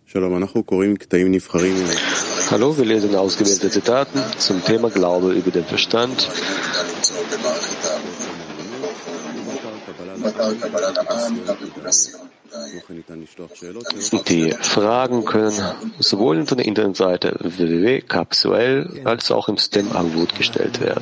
Hallo, wir lesen ausgewählte Zitaten zum Thema Glaube über den Verstand. Die Fragen können sowohl von der Internetseite www.capsuel als auch im Stem Angebot gestellt werden.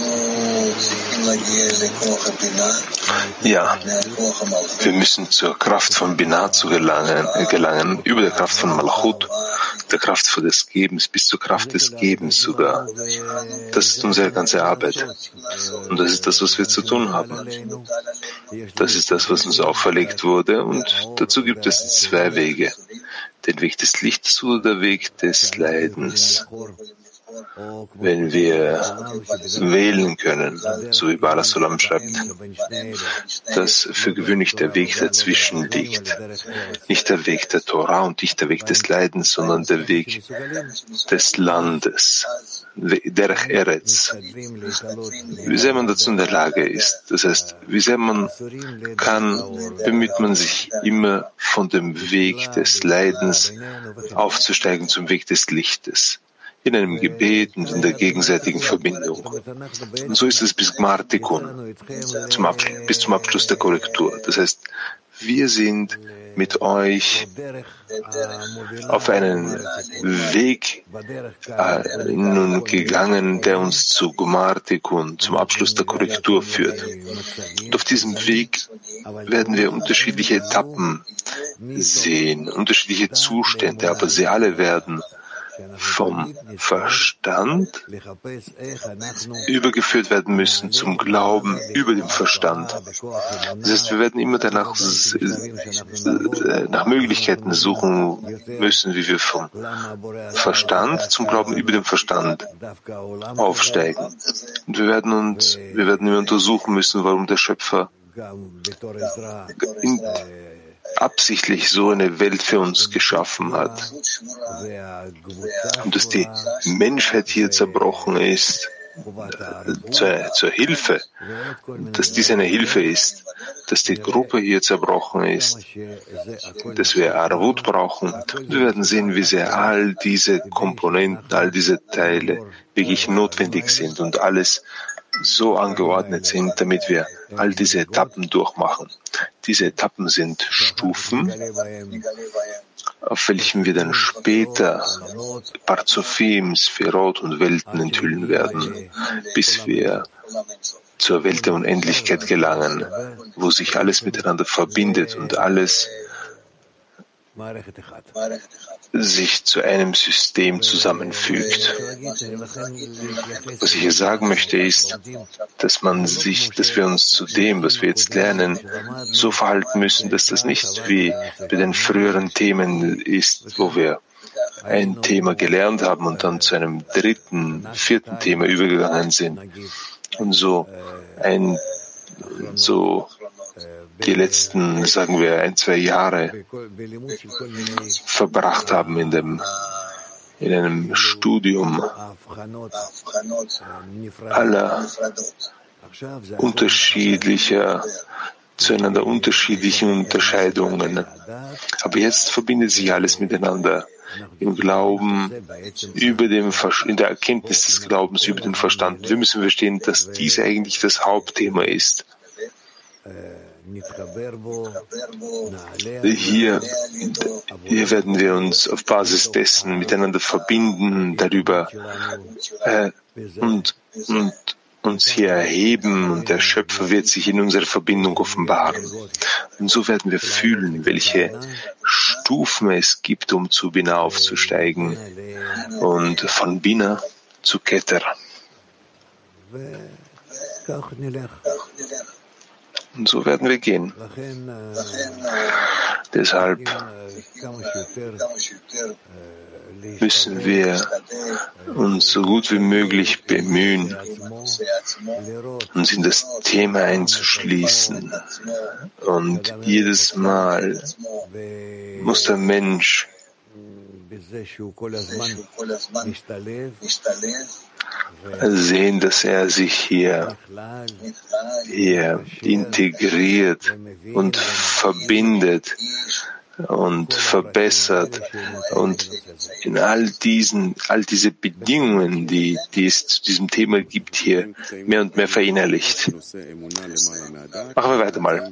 Ja, wir müssen zur Kraft von Binah zu gelangen, über der Kraft von Malchut, der Kraft des Gebens bis zur Kraft des Gebens sogar. Das ist unsere ganze Arbeit. Und das ist das, was wir zu tun haben. Das ist das, was uns auferlegt wurde. Und dazu gibt es zwei Wege. Den Weg des Lichts oder der Weg des Leidens. Wenn wir wählen können, so wie Bala Sulam schreibt, dass für gewöhnlich der Weg dazwischen liegt. Nicht der Weg der Torah und nicht der Weg des Leidens, sondern der Weg des Landes, Derech Eretz. Wie sehr man dazu in der Lage ist, das heißt, wie sehr man kann, bemüht man sich immer von dem Weg des Leidens aufzusteigen zum Weg des Lichtes. In einem Gebet und in der gegenseitigen Verbindung. Und so ist es bis Gmar Tikkun, bis zum Abschluss der Korrektur. Das heißt, wir sind mit euch auf einen Weg nun gegangen, der uns zu Gmar Tikkun, zum Abschluss der Korrektur führt. Und auf diesem Weg werden wir unterschiedliche Etappen sehen, unterschiedliche Zustände, aber sie alle werden vom Verstand übergeführt werden müssen zum Glauben über dem Verstand. Das heißt, wir werden immer danach nach Möglichkeiten suchen müssen, wie wir vom Verstand zum Glauben über dem Verstand aufsteigen. Und wir werden immer untersuchen müssen, warum der Schöpfer absichtlich so eine Welt für uns geschaffen hat. Und dass die Menschheit hier zerbrochen ist, zur Hilfe, dass dies eine Hilfe ist, dass die Gruppe hier zerbrochen ist, dass wir Arvut brauchen. Und wir werden sehen, wie sehr all diese Komponenten, all diese Teile wirklich notwendig sind und alles so angeordnet sind, damit wir all diese Etappen durchmachen. Diese Etappen sind Stufen, auf welchen wir dann später Parzufim, Sphirot und Welten enthüllen werden, bis wir zur Welt der Unendlichkeit gelangen, wo sich alles miteinander verbindet und alles sich zu einem System zusammenfügt. Was ich hier sagen möchte, ist, dass wir uns zu dem, was wir jetzt lernen, so verhalten müssen, dass das nicht wie bei den früheren Themen ist, wo wir ein Thema gelernt haben und dann zu einem dritten, vierten Thema übergegangen sind und so die letzten, sagen wir, 1-2 Jahre verbracht haben in einem Studium aller zueinander unterschiedlichen Unterscheidungen. Aber jetzt verbindet sich alles miteinander im Glauben, in der Erkenntnis des Glaubens über den Verstand. Wir müssen verstehen, dass dies eigentlich das Hauptthema ist. Hier werden wir uns auf Basis dessen miteinander verbinden, darüber und uns hier erheben, und der Schöpfer wird sich in unserer Verbindung offenbaren. Und so werden wir fühlen, welche Stufen es gibt, um zu Binah aufzusteigen und von Binah zu Keter. Und so werden wir gehen. Deshalb müssen wir uns so gut wie möglich bemühen, uns in das Thema einzuschließen. Und jedes Mal muss der Mensch sehen, dass er sich hier integriert und verbindet und verbessert und in all diese Bedingungen, die es zu diesem Thema gibt, hier mehr und mehr verinnerlicht. Machen wir weiter mal.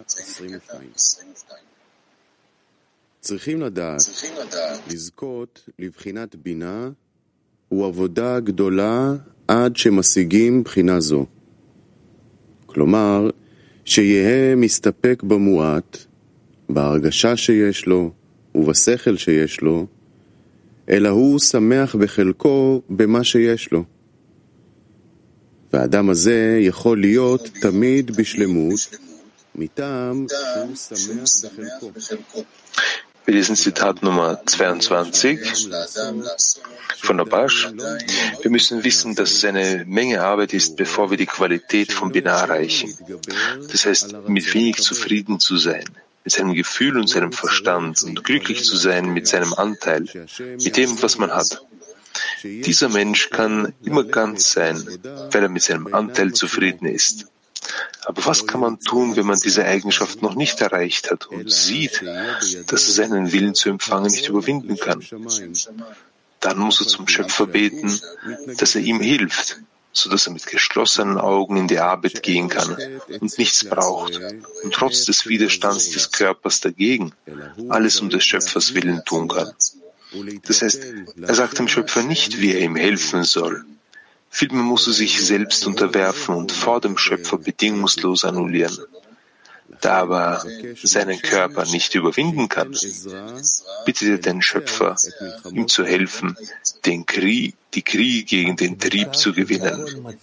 צריכים לדעת, לזכות לבחינת בינה הוא עבודה גדולה עד שמשיגים בחינה זו. כלומר, שיהיה מסתפק במועט, בהרגשה שיש לו ובשכל שיש לו, אלא הוא שמח בחלקו במה שיש לו. והאדם הזה יכול להיות תמיד בשלמות, מטעם שהוא שמח בחלקו. Wir lesen Zitat Nummer 22 von Abash. Wir müssen wissen, dass es eine Menge Arbeit ist, bevor wir die Qualität von Binah erreichen. Das heißt, mit wenig zufrieden zu sein, mit seinem Gefühl und seinem Verstand und glücklich zu sein mit seinem Anteil, mit dem, was man hat. Dieser Mensch kann immer ganz sein, weil er mit seinem Anteil zufrieden ist. Aber was kann man tun, wenn man diese Eigenschaft noch nicht erreicht hat und sieht, dass er seinen Willen zu empfangen nicht überwinden kann? Dann muss er zum Schöpfer beten, dass er ihm hilft, sodass er mit geschlossenen Augen in die Arbeit gehen kann und nichts braucht und trotz des Widerstands des Körpers dagegen alles um des Schöpfers Willen tun kann. Das heißt, er sagt dem Schöpfer nicht, wie er ihm helfen soll. Vielmehr muss er sich selbst unterwerfen und vor dem Schöpfer bedingungslos annullieren. Da aber seinen Körper nicht überwinden kann, bittet er den Schöpfer, ihm zu helfen, die Kriege gegen den Trieb zu gewinnen.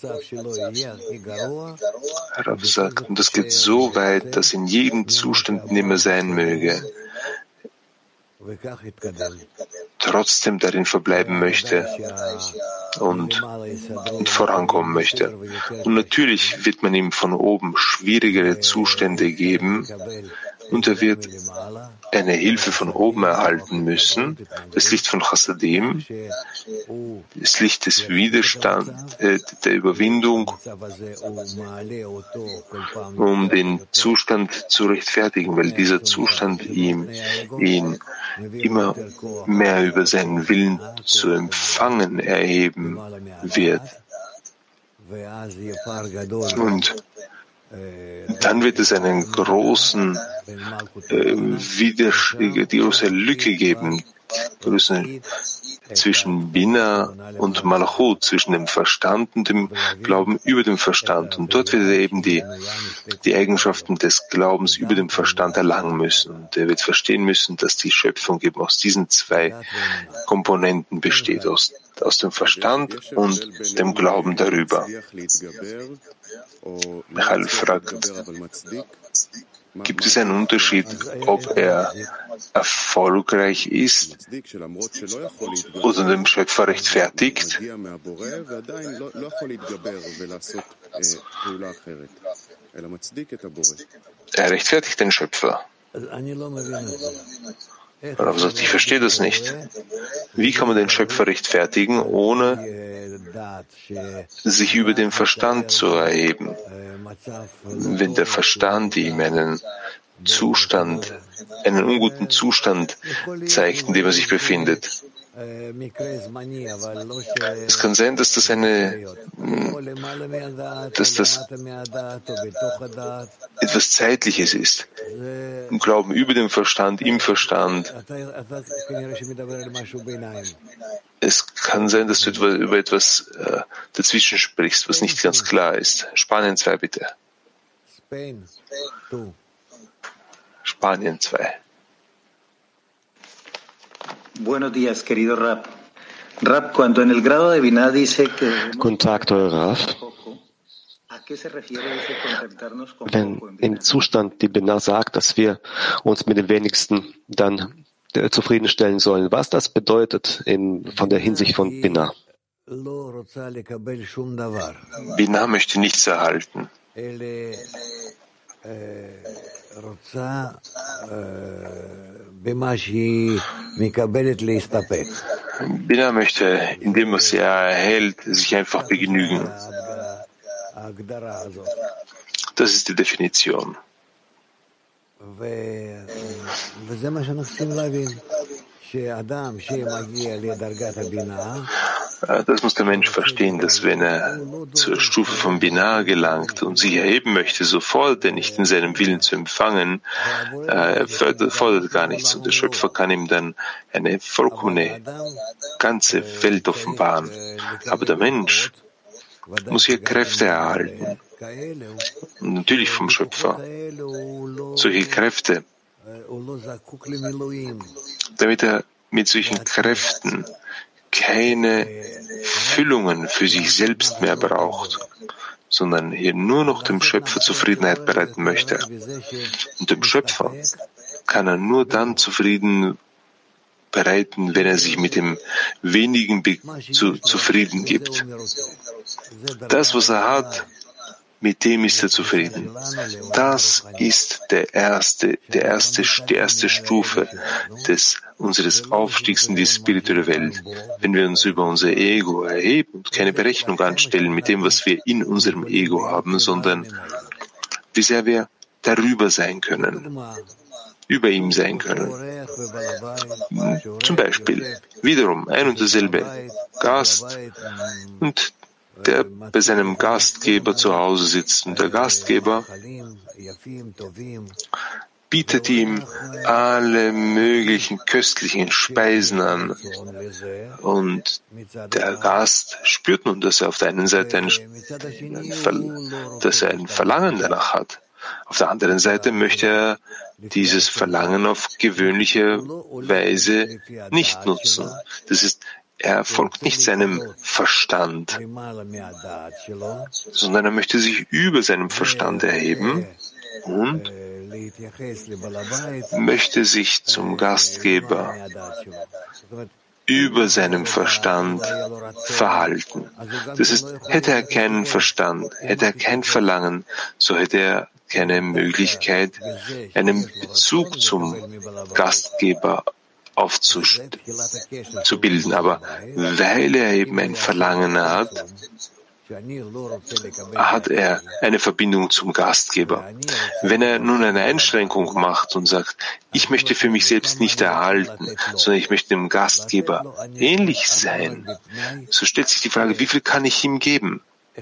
Rav sagt, und das geht so weit, dass in jedem Zustand, in dem er sein möge, trotzdem darin verbleiben möchte und vorankommen möchte. Und natürlich wird man ihm von oben schwierigere Zustände geben und er wird eine Hilfe von oben erhalten müssen, das Licht von Chassadim, das Licht des Widerstands, der Überwindung, um den Zustand zu rechtfertigen, weil dieser Zustand ihn immer mehr über seinen Willen zu empfangen erheben wird. Und dann wird es einen großen die große Lücke geben zwischen Bina und Malchut, zwischen dem Verstand und dem Glauben über dem Verstand. Und dort wird er eben die Eigenschaften des Glaubens über dem Verstand erlangen müssen. Und er wird verstehen müssen, dass die Schöpfung eben aus diesen zwei Komponenten besteht, aus dem Verstand und dem Glauben darüber. Michael fragt, gibt es einen Unterschied, ob er erfolgreich ist oder dem Schöpfer rechtfertigt? Er rechtfertigt den Schöpfer. Aber sagt, ich verstehe das nicht. Wie kann man den Schöpfer rechtfertigen, ohne sich über den Verstand zu erheben? Wenn der Verstand ihm einen unguten Zustand zeigt, in dem er sich befindet. Es kann sein, dass das etwas Zeitliches ist. Im Glauben über den Verstand, im Verstand. Es kann sein, dass du über etwas dazwischen sprichst, was nicht ganz klar ist. Spanien 2, bitte. Spanien 2. Buenos días, querido Rab. Rab, cuando en el grado de Binah dice que Guten Tag, teurer Rav. Wenn im Zustand die Binah sagt, dass wir uns mit dem Wenigsten dann zufriedenstellen sollen, was das bedeutet von der Hinsicht von Binah? Binah möchte nichts erhalten. Binah möchte, indem was er erhält, sich einfach begnügen. Das ist die Definition. Das muss der Mensch verstehen, dass wenn er zur Stufe von Binah gelangt und sich erheben möchte, so fordert er nicht in seinem Willen zu empfangen, er fordert gar nichts und der Schöpfer kann ihm dann eine vollkommene ganze Welt offenbaren. Aber der Mensch muss hier Kräfte erhalten. Und natürlich vom Schöpfer. Solche Kräfte, damit er mit solchen Kräften keine Füllungen für sich selbst mehr braucht, sondern hier nur noch dem Schöpfer Zufriedenheit bereiten möchte. Und dem Schöpfer kann er nur dann zufrieden bereiten, wenn er sich mit dem Wenigen zufrieden gibt. Das, was er hat, mit dem ist er zufrieden. Das ist die erste Stufe unseres Aufstiegs in die spirituelle Welt. Wenn wir uns über unser Ego erheben und keine Berechnung anstellen mit dem, was wir in unserem Ego haben, sondern wie sehr wir darüber sein können, über ihm sein können. Zum Beispiel, wiederum ein und derselbe Gast und der bei seinem Gastgeber zu Hause sitzt. Und der Gastgeber bietet ihm alle möglichen köstlichen Speisen an. Und der Gast spürt nun, dass er auf der einen Seite ein Verlangen danach hat. Auf der anderen Seite möchte er dieses Verlangen auf gewöhnliche Weise nicht nutzen. Das ist, er folgt nicht seinem Verstand, sondern er möchte sich über seinem Verstand erheben und möchte sich zum Gastgeber über seinem Verstand verhalten. Das ist, hätte er keinen Verstand, hätte er kein Verlangen, so hätte er keine Möglichkeit, einen Bezug zum Gastgeber zu bilden. Aber weil er eben ein Verlangen hat er eine Verbindung zum Gastgeber. Wenn er nun eine Einschränkung macht und sagt, ich möchte für mich selbst nicht erhalten, sondern ich möchte dem Gastgeber ähnlich sein, so stellt sich die Frage, wie viel kann ich ihm geben?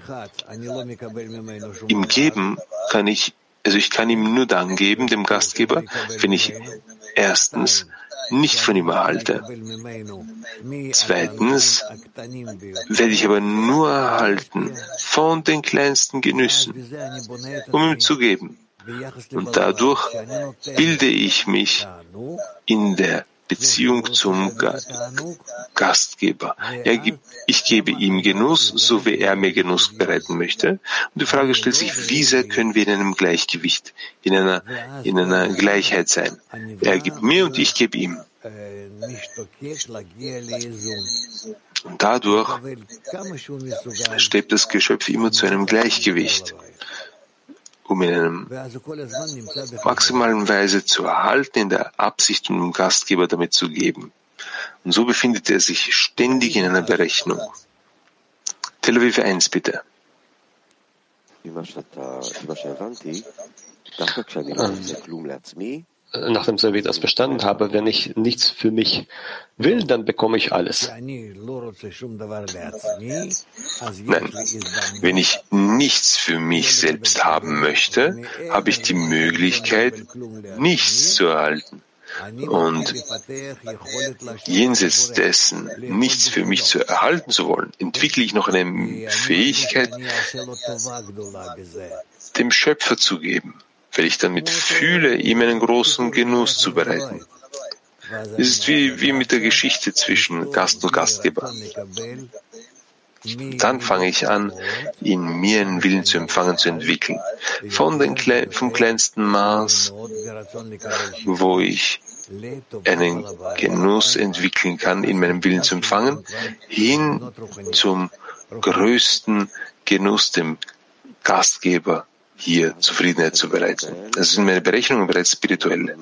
Ihm geben kann ich kann ihm nur dann geben, dem Gastgeber, wenn ich erstens nicht von ihm erhalte. Zweitens werde ich aber nur erhalten von den kleinsten Genüssen, um ihm zu geben. Und dadurch bilde ich mich in der Beziehung zum Gastgeber. Ich gebe ihm Genuss, so wie er mir Genuss bereiten möchte. Und die Frage stellt sich, wie sehr können wir in einem Gleichgewicht, in einer Gleichheit sein? Er gibt mir und ich gebe ihm. Und dadurch strebt das Geschöpf immer zu einem Gleichgewicht, um in einer maximalen Weise zu erhalten, in der Absicht, um dem Gastgeber damit zu geben. Und so befindet er sich ständig in einer Berechnung. Tel Aviv 1, bitte. Nachdem ich das verstanden habe, wenn ich nichts für mich will, dann bekomme ich alles. Nein, wenn ich nichts für mich selbst haben möchte, habe ich die Möglichkeit, nichts zu erhalten. Und jenseits dessen, nichts für mich zu erhalten zu wollen, entwickle ich noch eine Fähigkeit, dem Schöpfer zu geben, weil ich damit fühle, ihm einen großen Genuss zu bereiten. Es ist wie mit der Geschichte zwischen Gast und Gastgeber. Dann fange ich an, in mir einen Willen zu empfangen, zu entwickeln. Vom kleinsten Maß, wo ich einen Genuss entwickeln kann, in meinem Willen zu empfangen, hin zum größten Genuss, dem Gastgeber hier Zufriedenheit zu bereiten. Das sind meine Berechnungen bereits spirituell.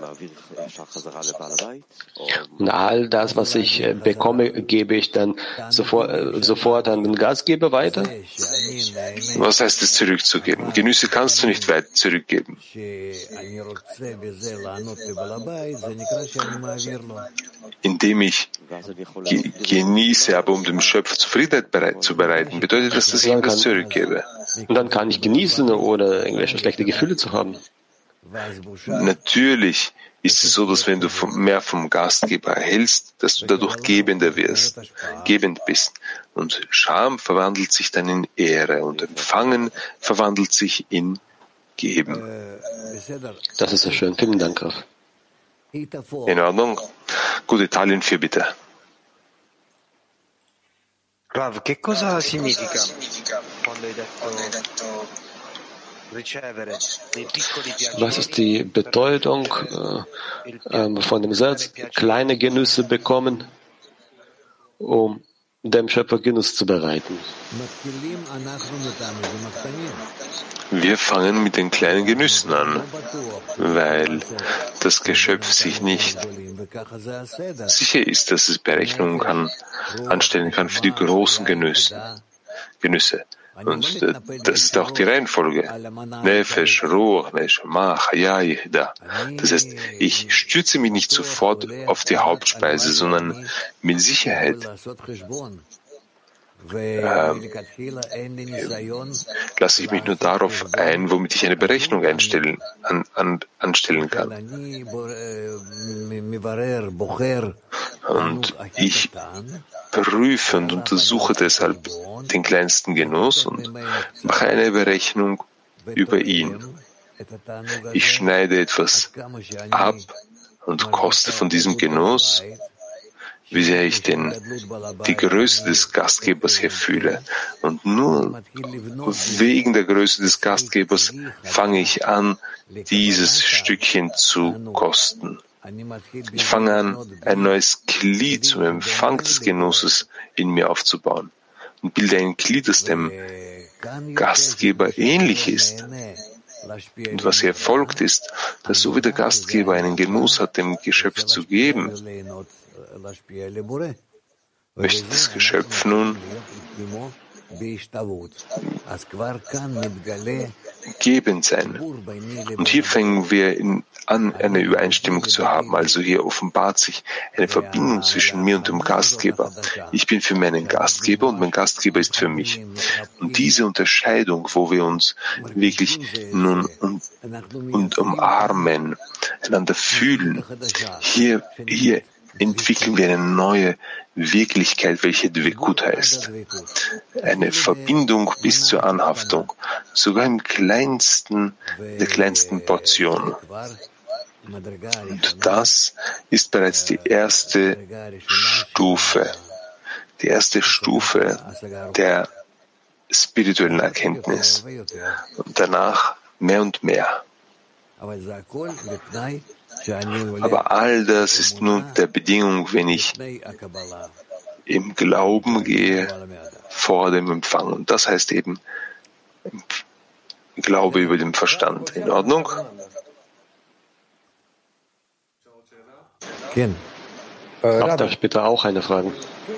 Und all das, was ich bekomme, gebe ich dann sofort an den Gastgeber weiter? Was heißt es, zurückzugeben? Genüsse kannst du nicht weit zurückgeben. Indem ich genieße, aber um dem Schöpfer Zufriedenheit zu bereiten, bedeutet das, dass ich ihm das zurückgebe. Und dann kann ich genießen, ohne irgendwelche schlechte Gefühle zu haben. Natürlich ist es so, dass wenn du mehr vom Gastgeber erhältst, dass du dadurch gebend bist. Und Scham verwandelt sich dann in Ehre und Empfangen verwandelt sich in Geben. Das ist so schön. Vielen Dank, Rav. In Ordnung? Gut, Italien 4 bitte. Rav, che cosa significa quando hai detto ricevere dei piccoli piaceri? Was ist die Bedeutung von dem Satz, kleine Genüsse bekommen, um dem Schöpfer Genuss zu bereiten? Wir fangen mit den kleinen Genüssen an, weil das Geschöpf sich nicht sicher ist, dass es Berechnungen anstellen kann für die großen Genüsse. Und das ist auch die Reihenfolge. Nefesh, Ruach, Neshama, Chayai, da. Das heißt, ich stürze mich nicht sofort auf die Hauptspeise, sondern mit Sicherheit lasse ich mich nur darauf ein, womit ich eine Berechnung anstellen kann. Und ich prüfe und untersuche deshalb den kleinsten Genuss und mache eine Berechnung über ihn. Ich schneide etwas ab und koste von diesem Genuss, wie sehr ich die Größe des Gastgebers hier fühle. Und nur wegen der Größe des Gastgebers fange ich an, dieses Stückchen zu kosten. Ich fange an, ein neues Glied zum Empfang des Genusses in mir aufzubauen und bilde ein Glied, das dem Gastgeber ähnlich ist. Und was hier folgt ist, dass so wie der Gastgeber einen Genuss hat, dem Geschöpf zu geben, möchte das Geschöpf nun gebend sein. Und hier fangen wir an, eine Übereinstimmung zu haben. Also hier offenbart sich eine Verbindung zwischen mir und dem Gastgeber. Ich bin für meinen Gastgeber und mein Gastgeber ist für mich. Und diese Unterscheidung, wo wir uns wirklich nun und umarmen, einander fühlen, hier entwickeln wir eine neue Wirklichkeit, welche Dvekut heißt. Eine Verbindung bis zur Anhaftung, sogar der kleinsten Portion. Und das ist bereits die erste Stufe der spirituellen Erkenntnis. Und danach mehr und mehr. Aber all das ist nur der Bedingung, wenn ich im Glauben gehe vor dem Empfang. Und das heißt eben Glaube über den Verstand. In Ordnung? Darf ich bitte auch eine Frage?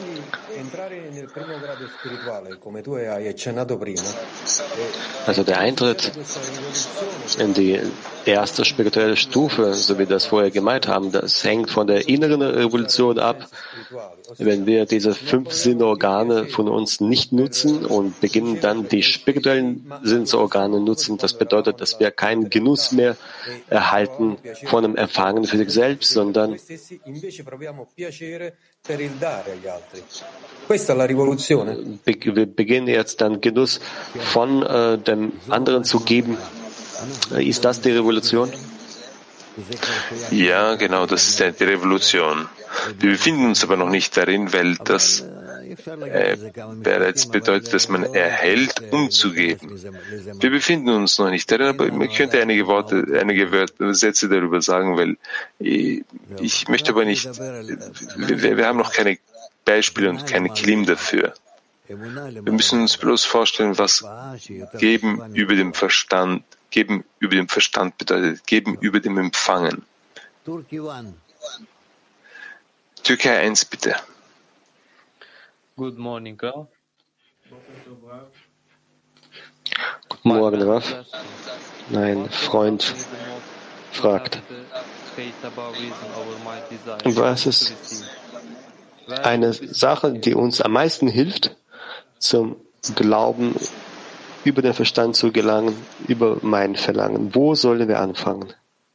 Also der Eintritt in die erste spirituelle Stufe, so wie wir das vorher gemeint haben, das hängt von der inneren Revolution ab. Wenn wir diese 5 Sinneorgane von uns nicht nutzen und beginnen dann die spirituellen Sinnesorgane nutzen, das bedeutet, dass wir keinen Genuss mehr erhalten von dem Empfangen für sich selbst, sondern wir beginnen jetzt dann Genuss von dem anderen zu geben. Ist das die Revolution? Ja, genau, das ist die Revolution. Wir befinden uns aber noch nicht darin, weil das bereits bedeutet, dass man erhält, um zu geben. Wir befinden uns noch nicht darin, aber ich könnte einige Sätze darüber sagen, weil ich möchte aber nicht, wir haben noch keine Beispiele und keine Klim dafür. Wir müssen uns bloß vorstellen, was Geben über dem Verstand Geben über dem Verstand bedeutet Geben über dem Empfangen. Türkei 1, bitte. Good morning, Rav. Guten Morgen, Rav. Ein Freund fragt, was ist eine Sache, die uns am meisten hilft, zum Glauben über den Verstand zu gelangen, über mein Verlangen? Wo sollen wir anfangen?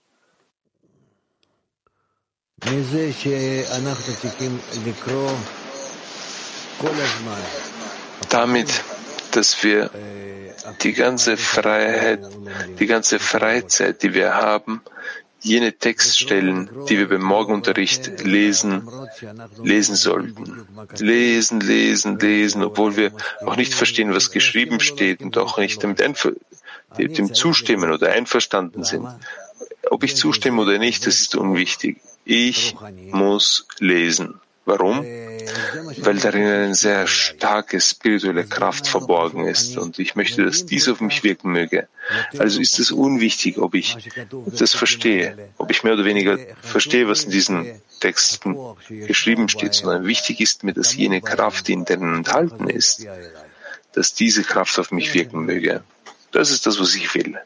Damit, dass wir die ganze Freizeit, die wir haben, jene Textstellen, die wir beim Morgenunterricht lesen sollten. Lesen, obwohl wir auch nicht verstehen, was geschrieben steht und auch nicht dem zustimmen oder einverstanden sind. Ob ich zustimme oder nicht, das ist unwichtig. Ich muss lesen. Warum? Weil darin eine sehr starke spirituelle Kraft verborgen ist und ich möchte, dass dies auf mich wirken möge. Also ist es unwichtig, ob ich das verstehe, ob ich mehr oder weniger verstehe, was in diesen Texten geschrieben steht, sondern wichtig ist mir, dass jene Kraft, die in denen enthalten ist, dass diese Kraft auf mich wirken möge. Das ist das, was ich will.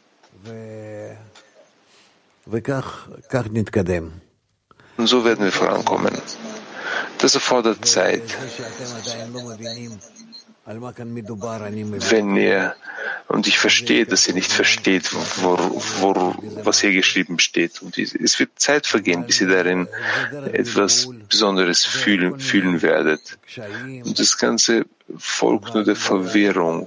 Und so werden wir vorankommen. Das erfordert Zeit. Wenn ihr, und ich verstehe, dass ihr nicht versteht, was hier geschrieben steht. Und es wird Zeit vergehen, bis ihr darin etwas Besonderes fühlen werdet. Und das Ganze folgt nur der Verwirrung,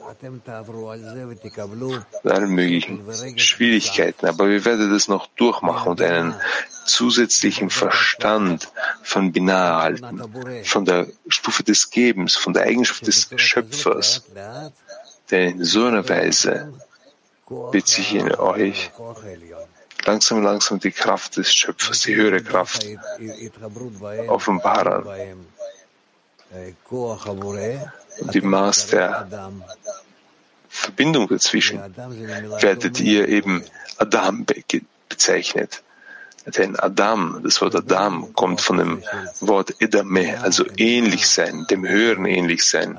allen möglichen Schwierigkeiten. Aber wir werden das noch durchmachen und einen zusätzlichen Verstand von Binah erhalten, von der Stufe des Gebens, von der Eigenschaft des Schöpfers. Denn in so einer Weise wird sich in euch langsam die Kraft des Schöpfers, die höhere Kraft offenbaren. Und im Maß der Verbindung dazwischen werdet ihr eben Adam bezeichnet. Denn Adam, das Wort Adam, kommt von dem Wort Edameh, also ähnlich sein, dem Höheren ähnlich sein.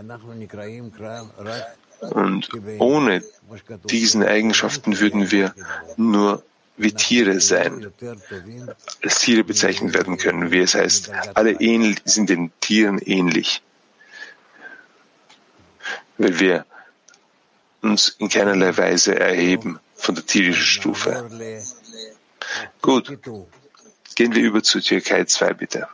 Und ohne diesen Eigenschaften würden wir nur wie Tiere sein, als Tiere bezeichnet werden können, wie es heißt, alle sind den Tieren ähnlich, weil wir uns in keinerlei Weise erheben von der tierischen Stufe. Gut, gehen wir über zur Türkei 2, bitte.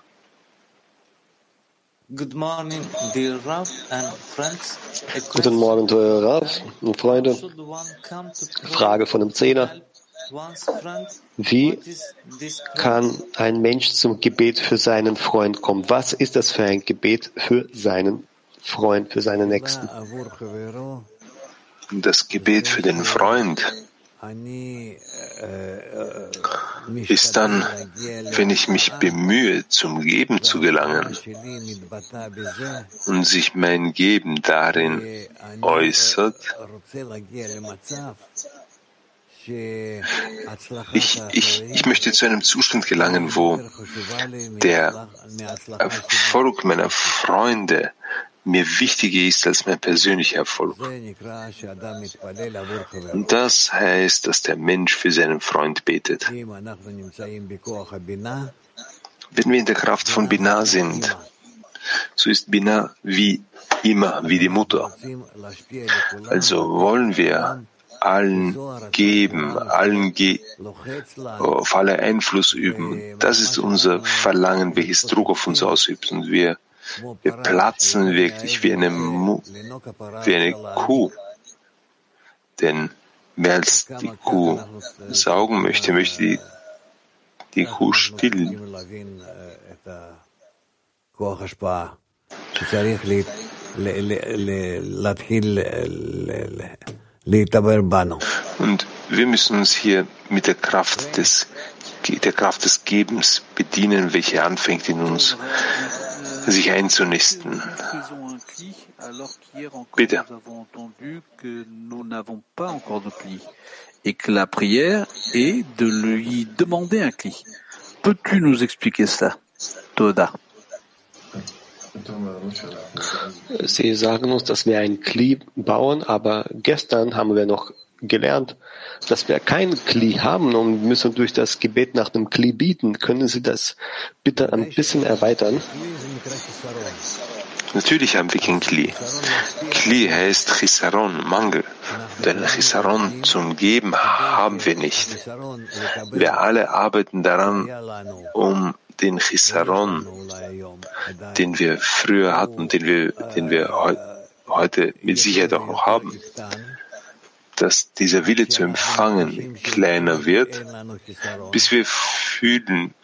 Good morning, dear Rav and friends. Guten Morgen, teuer Rav und Freunde. Frage von einem Zehner. Wie kann ein Mensch zum Gebet für seinen Freund kommen? Was ist das für ein Gebet für seinen Freund, für seinen Nächsten? Das Gebet für den Freund ist dann, wenn ich mich bemühe, zum Geben zu gelangen und sich mein Geben darin äußert. Ich möchte zu einem Zustand gelangen, wo der Erfolg meiner Freunde mir wichtiger ist als mein persönlicher Erfolg. Und das heißt, dass der Mensch für seinen Freund betet. Wenn wir in der Kraft von Binah sind, so ist Binah wie immer, wie die Mutter. Also wollen wir allen geben, auf alle Einfluss üben. Das ist unser Verlangen, welches Druck auf uns ausübt. Und wir platzen wirklich wie eine Kuh. Denn mehr als die Kuh saugen möchte die Kuh stillen. Und wir müssen uns hier mit der Kraft des Gebens bedienen, welche anfängt in uns, sich einzunisten. Bitte. et que la prière est de lui demander un cli. Peux-tu nous expliquer cela? Toda. Sie sagen uns, dass wir ein Kli bauen, aber gestern haben wir noch gelernt, dass wir kein Kli haben und müssen durch das Gebet nach dem Kli bieten. Können Sie das bitte ein bisschen erweitern? Natürlich haben wir kein Kli. Kli heißt Chisaron, Mangel. Denn Chisaron zum Geben haben wir nicht. Wir alle arbeiten daran, um den Chisaron, den wir früher hatten, den wir heute mit Sicherheit auch noch haben, dass dieser Wille zu empfangen kleiner wird, bis wir fühlen,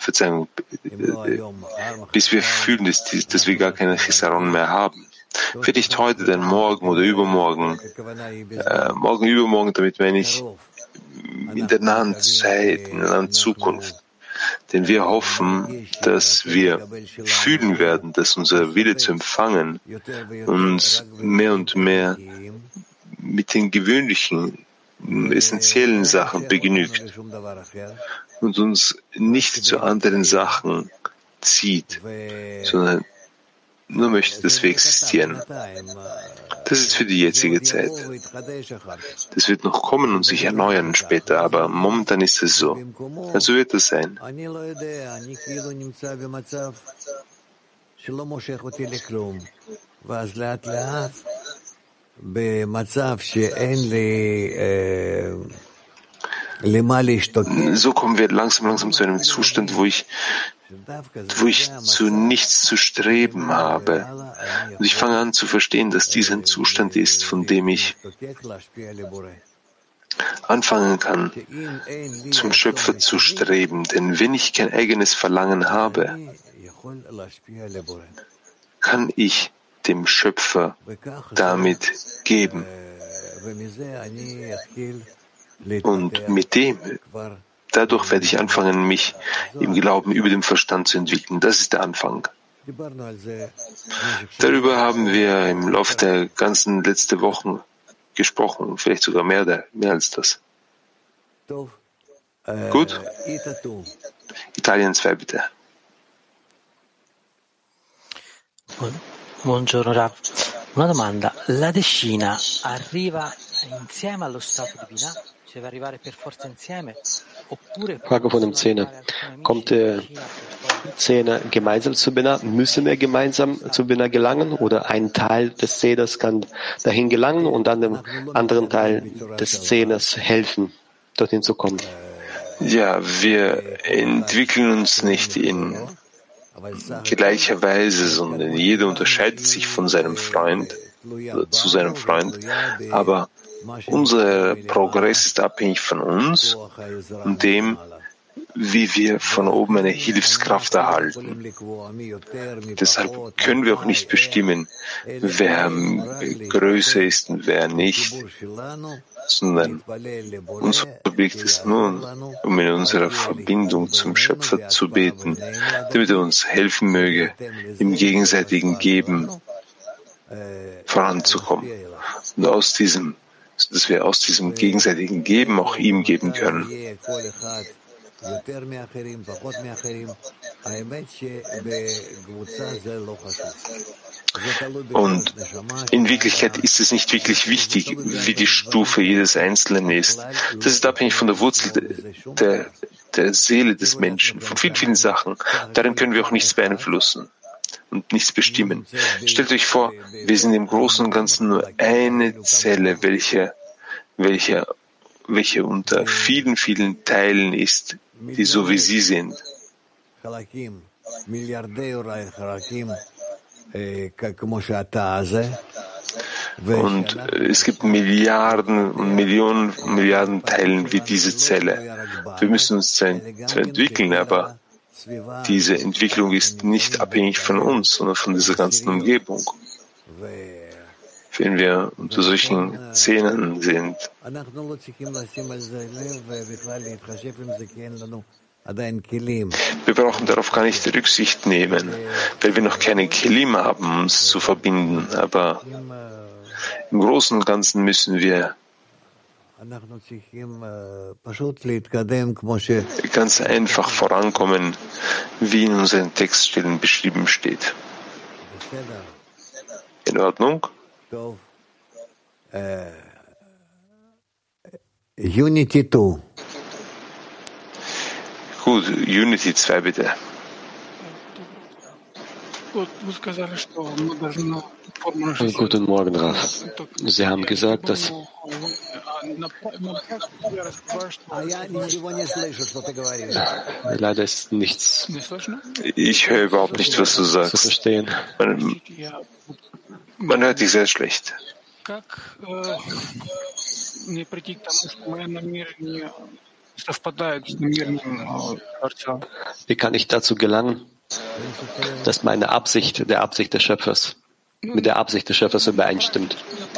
dass wir gar keine Chisaron mehr haben. Vielleicht heute, dann morgen oder übermorgen. Morgen, übermorgen, damit meine ich in der nahen Zeit, in der nahen Zukunft. Denn wir hoffen, dass wir fühlen werden, dass unser Wille zu empfangen uns mehr und mehr mit den gewöhnlichen, essentiellen Sachen begnügt und uns nicht zu anderen Sachen zieht, sondern nur möchte, dass wir existieren. Das ist für die jetzige Zeit. Das wird noch kommen und sich erneuern später, aber momentan ist es so. Also wird es sein. So kommen wir langsam zu einem Zustand, wo ich zu nichts zu streben habe. Und ich fange an zu verstehen, dass dies ein Zustand ist, von dem ich anfangen kann, zum Schöpfer zu streben. Denn wenn ich kein eigenes Verlangen habe, kann ich dem Schöpfer damit geben. Und dadurch werde ich anfangen, mich im Glauben über den Verstand zu entwickeln. Das ist der Anfang. Darüber haben wir im Laufe der ganzen letzten Wochen gesprochen, vielleicht sogar mehr als das. Gut? Italien 2, bitte. Buongiorno Rav. Una domanda. La decina arriva insieme allo stato di Binah? Deve arrivare per forza insieme? Frage von dem Zehner. Kommt der Zehner gemeinsam zu Binah? Müssen wir gemeinsam zu Binah gelangen? Oder ein Teil des Zehners kann dahin gelangen und dann dem anderen Teil des Zehners helfen, dorthin zu kommen? Ja, wir entwickeln uns nicht in gleicher Weise, sondern jeder unterscheidet sich von seinem Freund oder zu seinem Freund, aber unser Progress ist abhängig von uns und dem, wie wir von oben eine Hilfskraft erhalten. Deshalb können wir auch nicht bestimmen, wer größer ist und wer nicht, sondern uns obliegt es nur, um in unserer Verbindung zum Schöpfer zu beten, damit er uns helfen möge, im gegenseitigen Geben voranzukommen. Und dass wir aus diesem gegenseitigen Geben auch ihm geben können. Und in Wirklichkeit ist es nicht wirklich wichtig, wie die Stufe jedes Einzelnen ist. Das ist abhängig von der Wurzel der Seele des Menschen, von vielen, vielen Sachen. Darin können wir auch nichts beeinflussen und nichts bestimmen. Stellt euch vor, wir sind im Großen und Ganzen nur eine Zelle, welche unter vielen, vielen Teilen ist, die so wie sie sind. Und es gibt Milliarden und Millionen und Milliarden Teilen wie diese Zelle. Wir müssen uns zwar entwickeln, aber diese Entwicklung ist nicht abhängig von uns, sondern von dieser ganzen Umgebung. Wenn wir unter solchen Szenen sind, wir brauchen darauf gar nicht Rücksicht nehmen, weil wir noch keine Kelim haben, uns zu verbinden. Aber im Großen und Ganzen müssen wir ganz einfach vorankommen, wie in unseren Textstellen beschrieben steht. In Ordnung? Unity 2. Gut, Unity 2 bitte. Guten Morgen, Raf. Sie haben gesagt, dass leider ist nichts Ich höre überhaupt nicht, was du zu sagst. verstehen. Man hört dich sehr schlecht. Wie kann ich dazu gelangen, dass meine Absicht der Absicht des Schöpfers mit der Absicht des Schöpfers übereinstimmt?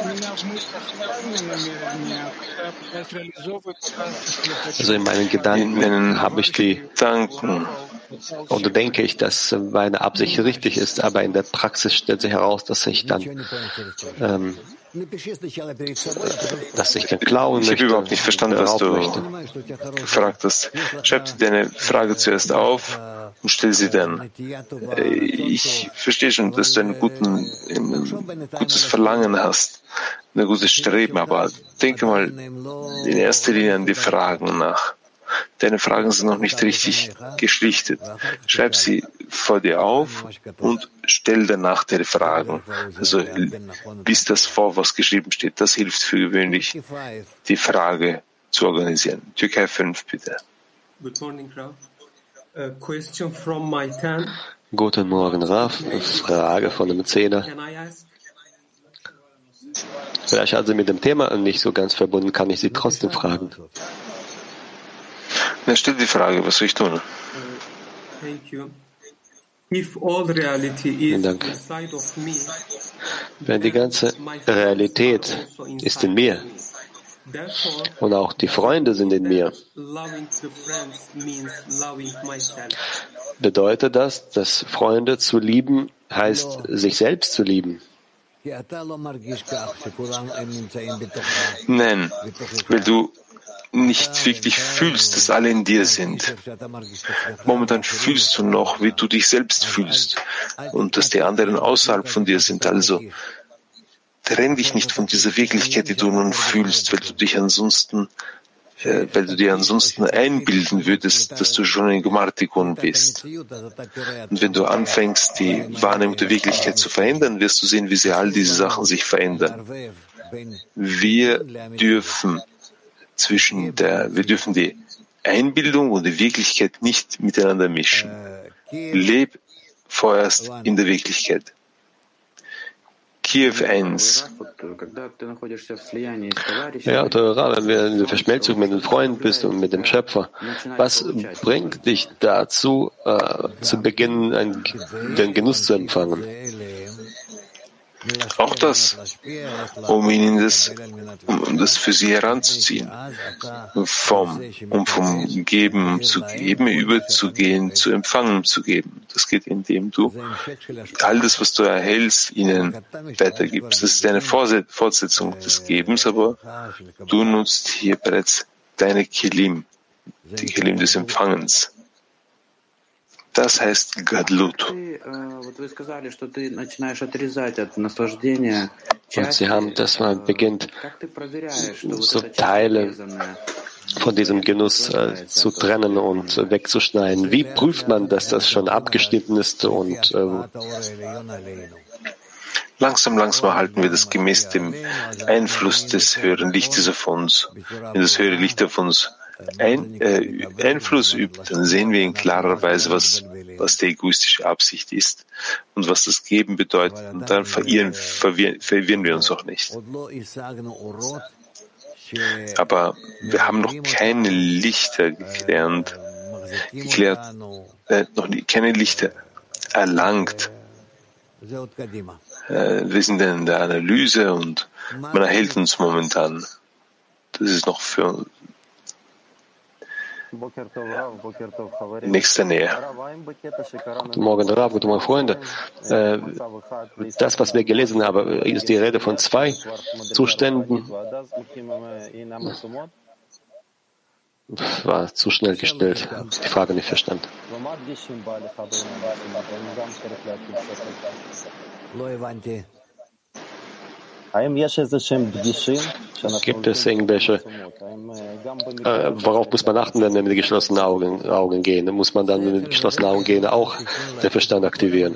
Also in meinen Gedanken habe ich oder denke ich, dass meine Absicht richtig ist, aber in der Praxis stellt sich heraus, dass ich dann klauen möchte. Ich habe überhaupt nicht verstanden, was du gefragt hast. Schreib dir deine Frage zuerst auf und stell sie dann. Ich verstehe schon, dass du ein gutes Verlangen hast, ein gutes Streben, aber denke mal in erster Linie an die Fragen nach. Deine Fragen sind noch nicht richtig geschlichtet. Schreib sie vor dir auf und stell danach deine Fragen. Also lies das vor, was geschrieben steht. Das hilft für gewöhnlich, die Frage zu organisieren. Türkei 5, bitte. Good morning, Raf. A question from my 10. Guten Morgen, Raf. Frage von dem Zehner. Can I ask? Vielleicht also mit dem Thema nicht so ganz verbunden, kann ich Sie trotzdem fragen. Na, stell die Frage, was soll ich tun? Thank you. If all reality is Vielen Dank. inside of me, Wenn die ganze Realität ist in mir therefore, und auch die Freunde sind in mir, loving the friends means loving myself. bedeutet das, dass Freunde zu lieben heißt, sich selbst zu lieben? Nein, weil du nicht wirklich fühlst, dass alle in dir sind. Momentan fühlst du noch, wie du dich selbst fühlst und dass die anderen außerhalb von dir sind. Also trenn dich nicht von dieser Wirklichkeit, die du nun fühlst, weil du dir ansonsten einbilden würdest, dass du schon in Gumartikun bist. Und wenn du anfängst, die Wahrnehmung der Wirklichkeit zu verändern, wirst du sehen, wie sie all diese Sachen sich verändern. Wir dürfen die Einbildung und die Wirklichkeit nicht miteinander mischen. Leb vorerst in der Wirklichkeit. Kiew 1. Ja, Torah, wenn du in der Verschmelzung mit dem Freund bist und mit dem Schöpfer, was bringt dich dazu, zu beginnen, den Genuss zu empfangen? Auch das, um das für sie heranzuziehen, vom Geben zu geben, überzugehen, zu empfangen zu geben. Das geht, indem du all das, was du erhältst, ihnen weitergibst. Das ist eine Fortsetzung des Gebens, aber du nutzt hier bereits deine Kelim, die Kelim des Empfangens. Das heißt Gadlut. Und Sie haben, dass man beginnt, so Teile von diesem Genuss zu trennen und wegzuschneiden. Wie prüft man, dass das schon abgeschnitten ist? Und langsam erhalten wir das gemäß dem Einfluss des höheren Lichtes auf uns. Wenn das höhere Licht auf uns Einfluss übt, dann sehen wir in klarer Weise, was die egoistische Absicht ist und was das Geben bedeutet. Und dann verwirren wir uns auch nicht. Aber wir haben noch keine Lichter keine Lichter erlangt. Wir sind in der Analyse und man erhält uns momentan. Das ist noch für uns. Nächster Nähe. Guten Morgen, Rav, guten Morgen, Freunde. Das, was wir gelesen haben, ist die Rede von 2 Zuständen. War zu schnell gestellt. Die Frage nicht verstanden. Gibt es irgendwelche, worauf muss man achten, wenn wir mit geschlossenen Augen gehen? Muss man dann mit geschlossenen Augen gehen auch den Verstand aktivieren?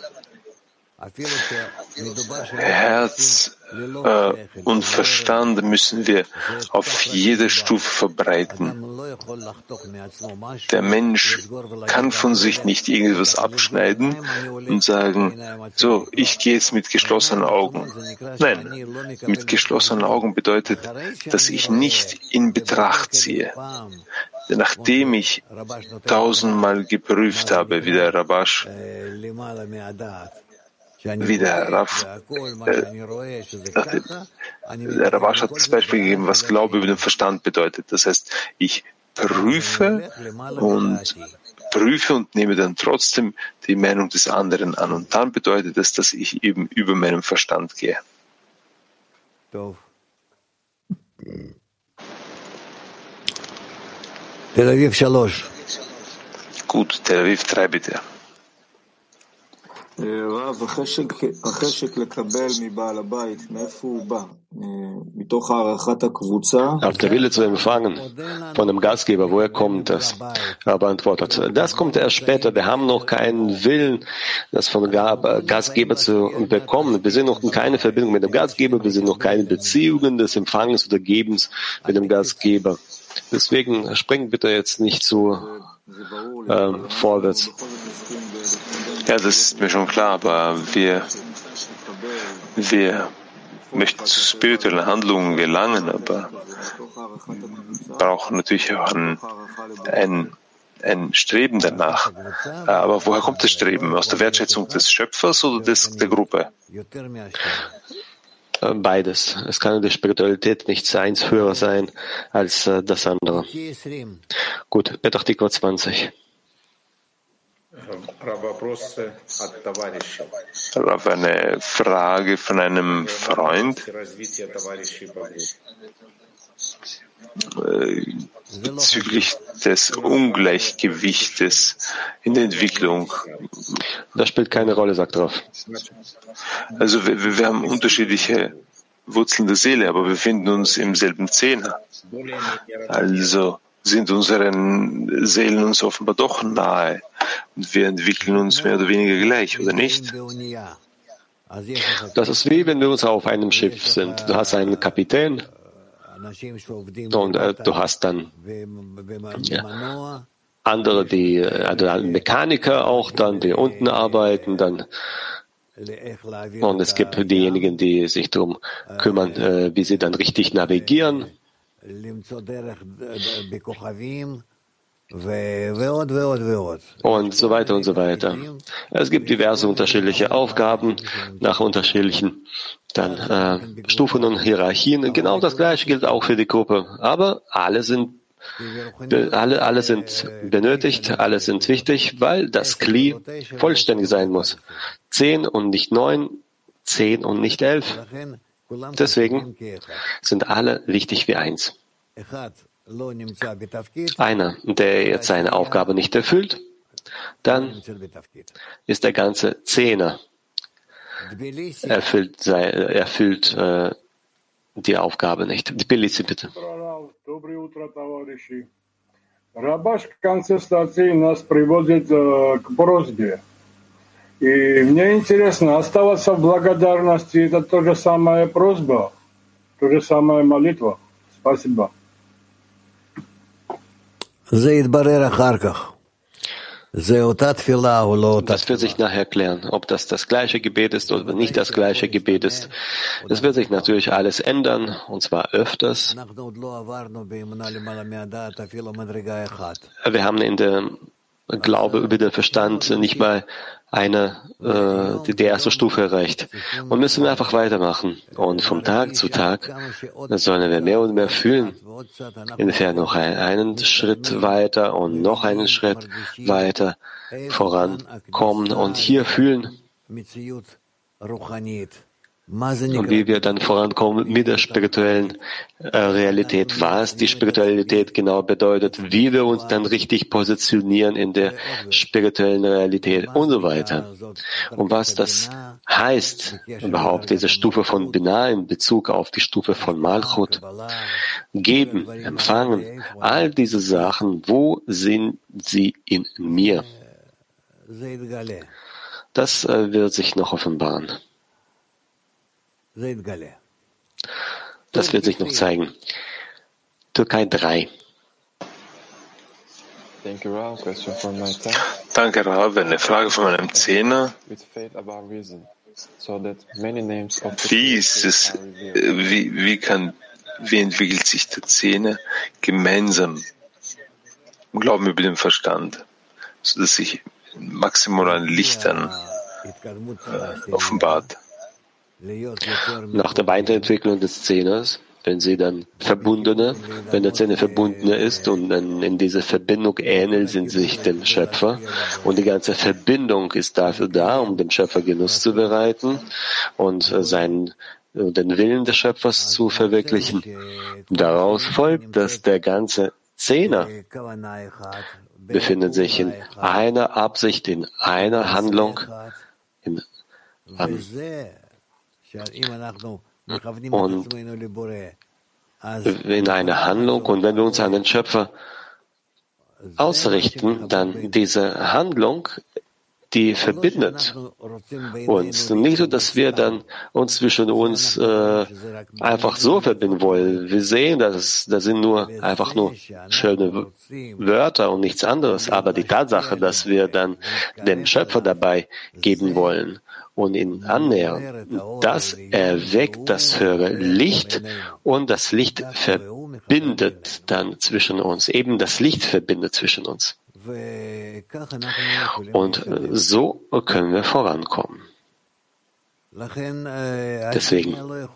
Herz und Verstand müssen wir auf jede Stufe verbreiten. Der Mensch kann von sich nicht irgendwas abschneiden und sagen, so, ich gehe jetzt mit geschlossenen Augen. Nein, mit geschlossenen Augen bedeutet, dass ich nicht in Betracht ziehe. Nachdem ich 1000-mal geprüft habe, wie der Rabash, wie der Rav, der Rabash hat das Beispiel gegeben, was Glaube über den Verstand bedeutet. Das heißt, ich prüfe und nehme dann trotzdem die Meinung des anderen an. Und dann bedeutet es, dass ich eben über meinen Verstand gehe. Tel Aviv 3. Gut, Tel Aviv 3 bitte. Auf der Wille zu empfangen von dem Gastgeber, woher kommt das? Er beantwortet, das kommt erst später. Wir haben noch keinen Willen, das von Gastgeber zu bekommen. Wir sind noch in keine Verbindung mit dem Gastgeber, wir sind noch keine Beziehungen des Empfangens oder Gebens mit dem Gastgeber. Deswegen springen bitte jetzt nicht zu vorwärts. Ja, das ist mir schon klar, aber wir möchten zu spirituellen Handlungen gelangen, aber brauchen natürlich auch ein Streben danach. Aber woher kommt das Streben? Aus der Wertschätzung des Schöpfers oder der Gruppe? Beides. Es kann in der Spiritualität nicht eins höher sein als das andere. Gut, Petach Tikva 20. Rav, eine Frage von einem Freund bezüglich des Ungleichgewichtes in der Entwicklung. Das spielt keine Rolle, sagt Rav. Also wir haben unterschiedliche Wurzeln der Seele, aber wir finden uns im selben Zehner. Also sind unseren Seelen uns offenbar doch nahe und wir entwickeln uns mehr oder weniger gleich, oder nicht? Das ist wie wenn wir uns auf einem Schiff sind. Du hast einen Kapitän und du hast dann andere, einen Mechaniker auch, dann die unten arbeiten, dann und es gibt diejenigen, die sich darum kümmern, wie sie dann richtig navigieren. Und so weiter und so weiter. Es gibt diverse unterschiedliche Aufgaben nach unterschiedlichen Stufen und Hierarchien. Genau das Gleiche gilt auch für die Gruppe. Aber alle sind benötigt, alle sind wichtig, weil das Kli vollständig sein muss. 10 und nicht 9, 10 und nicht 11. Deswegen sind alle wichtig wie eins. Einer, der jetzt seine Aufgabe nicht erfüllt, dann ist der ganze Zehner erfüllt die Aufgabe nicht. Tbilisi, bitte. Рабаш в конце статьи нас приводит к просьбе. И мне интересно, оставаться в благодарности — это то же самое просьба, то же самое молитва. Спасибо. Das wird sich nachher klären, ob das gleiche Gebet ist oder nicht das gleiche Gebet ist. Es wird sich natürlich alles ändern, und zwar öfters. Wir haben in der Glaube über den Verstand nicht mal die erste Stufe erreicht. Und müssen wir einfach weitermachen. Und vom Tag zu Tag sollen wir mehr und mehr fühlen. Inwiefern noch einen Schritt weiter und noch einen Schritt weiter vorankommen und hier fühlen. Und wie wir dann vorankommen mit der spirituellen Realität, was die Spiritualität genau bedeutet, wie wir uns dann richtig positionieren in der spirituellen Realität und so weiter. Und was das heißt, überhaupt diese Stufe von Binah in Bezug auf die Stufe von Malchut, geben, empfangen, all diese Sachen, wo sind sie in mir? Das wird sich noch offenbaren. Das wird sich noch zeigen. Türkei 3. Danke, Rav. Eine Frage von meinem Zehner. Wie ist es, wie entwickelt sich der Zehner gemeinsam im Glauben über den Verstand, sodass sich maximal an Lichtern offenbart? Nach der Weiterentwicklung des Zehners, wenn der Zehner verbundener ist und dann in dieser Verbindung ähneln sie sich dem Schöpfer und die ganze Verbindung ist dafür da, um dem Schöpfer Genuss zu bereiten und den Willen des Schöpfers zu verwirklichen. Daraus folgt, dass der ganze Zehner befindet sich in einer Absicht, in einer Handlung, in einer Handlung, und wenn wir uns an den Schöpfer ausrichten, dann diese Handlung, die verbindet uns. Nicht so, dass wir dann uns zwischen uns einfach so verbinden wollen. Wir sehen, das sind einfach nur schöne Wörter und nichts anderes. Aber die Tatsache, dass wir dann dem Schöpfer dabei geben wollen und ihn annähern, das erweckt das höhere Licht und das Licht verbindet dann zwischen uns. Eben das Licht verbindet zwischen uns. Und so können wir vorankommen. Deswegen,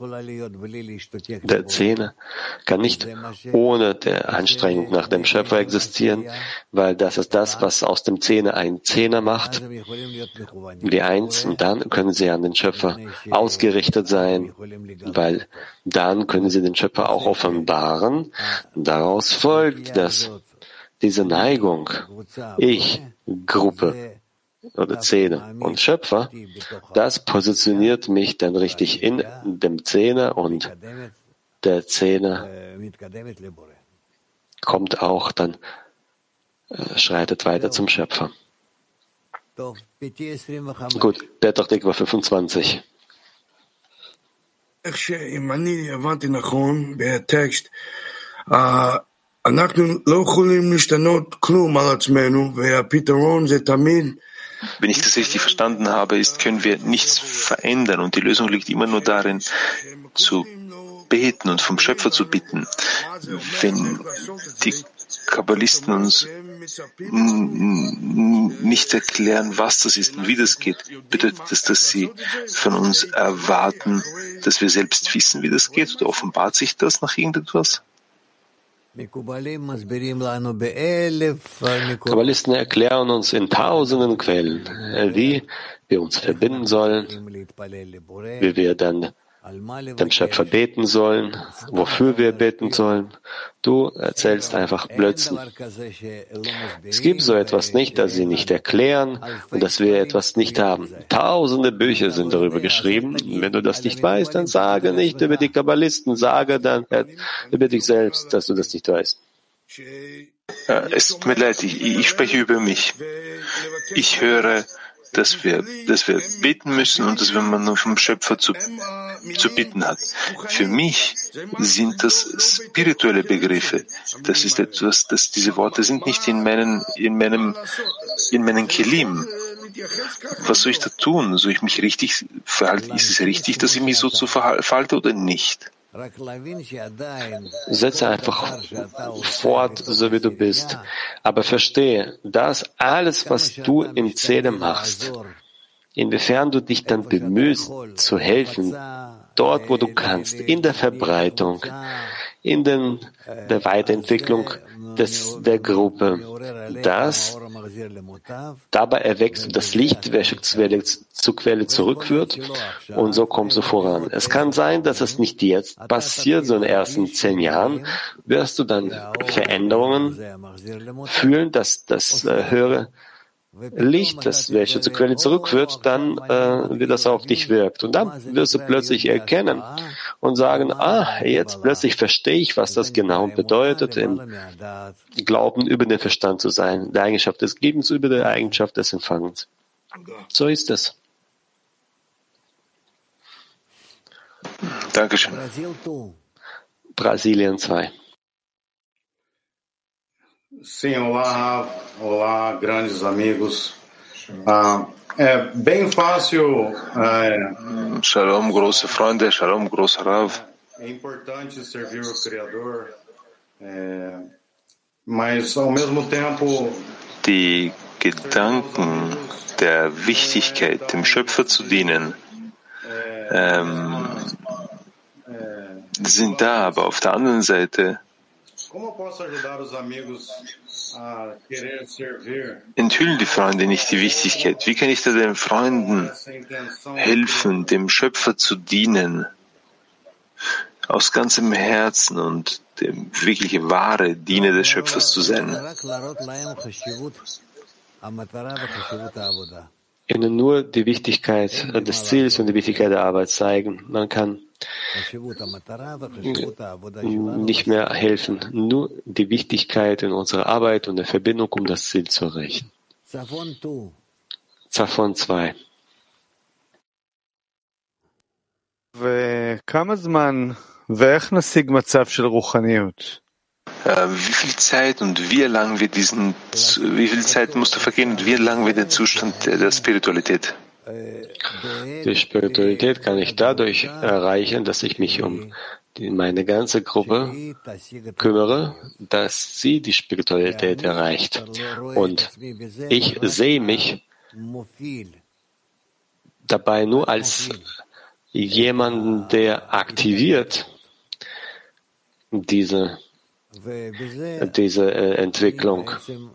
der Zehner kann nicht ohne der Anstrengung nach dem Schöpfer existieren, weil das ist das, was aus dem Zehner einen Zehner macht, wie eins, und dann können sie an den Schöpfer ausgerichtet sein, weil dann können sie den Schöpfer auch offenbaren. Daraus folgt, dass diese Neigung, ich, Gruppe oder Zehner und Schöpfer, das positioniert mich dann richtig in dem Zehner und der Zehner kommt auch dann, schreitet weiter zum Schöpfer. Gut, Petach Tikva 25. Wenn ich das richtig verstanden habe, können wir nichts verändern und die Lösung liegt immer nur darin, zu beten und vom Schöpfer zu bitten. Wenn die Kabbalisten uns nicht erklären, was das ist und wie das geht, bedeutet das, dass sie von uns erwarten, dass wir selbst wissen, wie das geht, oder offenbart sich das nach irgendetwas? Kabbalisten erklären uns in tausenden Quellen, wie wir uns verbinden sollen, wie wir dann dem Schöpfer beten sollen, wofür wir beten sollen. Du erzählst einfach Blödsinn. Es gibt so etwas nicht, das sie nicht erklären und dass wir etwas nicht haben. Tausende Bücher sind darüber geschrieben. Wenn du das nicht weißt, dann sage nicht über die Kabbalisten, sage dann über dich selbst, dass du das nicht weißt. Es tut mir leid, ich spreche über mich. Ich höre, dass wir beten müssen und dass man nur vom Schöpfer zu bitten hat. Für mich sind das spirituelle Begriffe. Das ist etwas, diese Worte sind nicht in meinen Kelim. Was soll ich da tun? Soll ich mich richtig verhalten? Ist es richtig, dass ich mich so verhalte oder nicht? Setze einfach fort, so wie du bist. Aber verstehe, dass alles, was du im Zählen machst, inwiefern du dich dann bemühst, zu helfen, dort, wo du kannst, in der Verbreitung, in der Weiterentwicklung der Gruppe, dass dabei erwächst du das Licht, welches zur Quelle zurückführt, und so kommst du voran. Es kann sein, dass es nicht jetzt passiert, so in den ersten 10 Jahren wirst du dann Veränderungen fühlen, dass das höhere Licht, das welche zur Quelle zurückführt, dann wird das auf dich wirkt. Und dann wirst du plötzlich erkennen und sagen, jetzt plötzlich verstehe ich, was das genau bedeutet, im Glauben über den Verstand zu sein, der Eigenschaft des Gebens über der Eigenschaft des Empfangens. So ist es. Dankeschön. Brasilien 2. Sim, olá, grandes amigos. É bem fácil. Shalom, große Freunde, Shalom, großer Rav. É importante servir o Criador, mas ao mesmo tempo. Die Gedanken der Wichtigkeit, dem Schöpfer zu dienen, sind da, aber auf der anderen Seite enthüllen die Freunde nicht die Wichtigkeit. Wie kann ich da den Freunden helfen, dem Schöpfer zu dienen, aus ganzem Herzen und dem wirkliche wahre Diener des Schöpfers zu sein? Ihnen nur die Wichtigkeit des Ziels und die Wichtigkeit der Arbeit zeigen. Man kann nicht mehr helfen, nur die Wichtigkeit in unserer Arbeit und der Verbindung, um das Ziel zu erreichen. Zafon 2. Wie viel Zeit und wie viel Zeit musste vergehen und wie lang wird der Zustand der Spiritualität? Die Spiritualität kann ich dadurch erreichen, dass ich mich um meine ganze Gruppe kümmere, dass sie die Spiritualität erreicht. Und ich sehe mich dabei nur als jemanden, der aktiviert diese Entwicklung.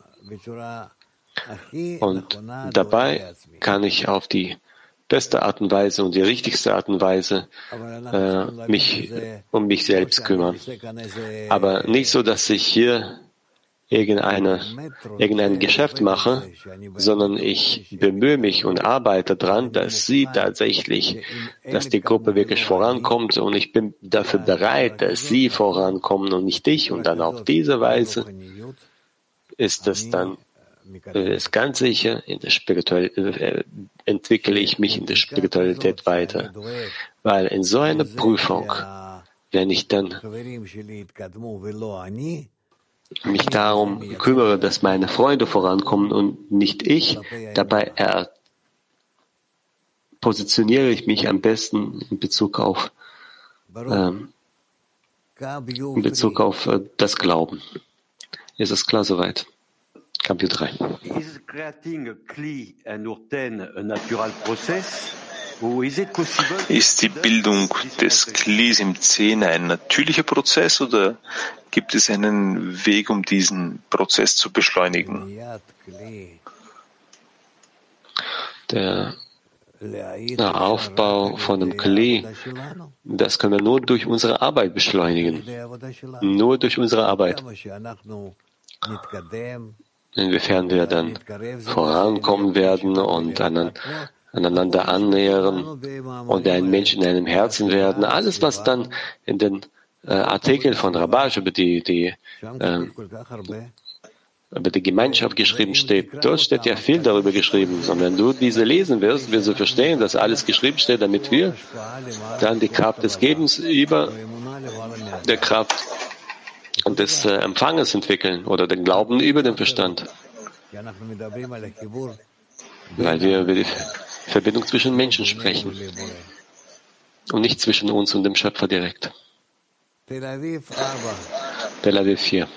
Und dabei kann ich auf die beste Art und Weise und die richtigste Art und Weise mich um mich selbst kümmern. Aber nicht so, dass ich hier irgendein Geschäft mache, sondern ich bemühe mich und arbeite daran, dass die Gruppe wirklich vorankommt, und ich bin dafür bereit, dass sie vorankommen und nicht ich. Und dann auf diese Weise ist es dann ganz sicher, entwickle ich mich in der Spiritualität weiter. Weil in so einer Prüfung, wenn ich dann mich darum kümmere, dass meine Freunde vorankommen und nicht ich, dabei positioniere ich mich am besten in Bezug auf das Glauben. Ist es klar soweit? Kapitel 3. Ist die Bildung des Klis im Zehner ein natürlicher Prozess oder gibt es einen Weg, um diesen Prozess zu beschleunigen? Der Aufbau von einem Kli, das können wir nur durch unsere Arbeit beschleunigen. Nur durch unsere Arbeit. Inwiefern wir dann vorankommen werden und aneinander annähern und ein Mensch in einem Herzen werden. Alles, was dann in den Artikeln von Rabash über die Gemeinschaft geschrieben steht, dort steht ja viel darüber geschrieben. Und wenn du diese lesen wirst, wirst du verstehen, dass alles geschrieben steht, damit wir dann die Kraft des Gebens über der Kraft des Empfanges entwickeln oder den Glauben über den Verstand. Weil wir über die Verbindung zwischen Menschen sprechen und nicht zwischen uns und dem Schöpfer direkt. Tel Aviv 4.